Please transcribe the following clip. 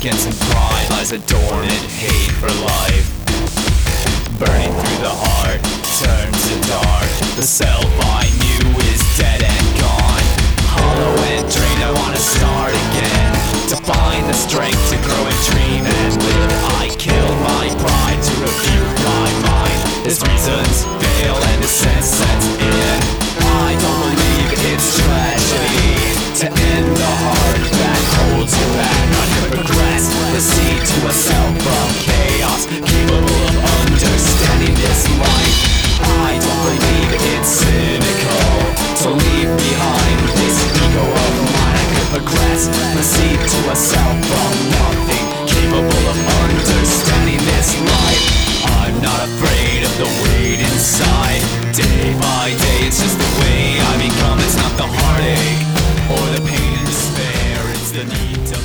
arrogance and pride lies a dormant hate for life. Burning through the heart, turns to dark. The self I knew is dead and gone. Hollow and drained, I wanna start again. To find the strength to grow and dream and live. I killed my pride to refute my mind. As reasons fail and the sense sets in, I don't believe it's tragedy to end the heart that holds you back. Not to progress, the seed to a self of chaos, capable of understanding this life. I don't believe it's cynical to leave behind this ego of mine. I could progress, the seed to a self of nothing, capable of understanding this life. I'm not afraid of the weight inside. Day by day, it's just the way I become. It's not the heartache or the pain and despair, it's the need to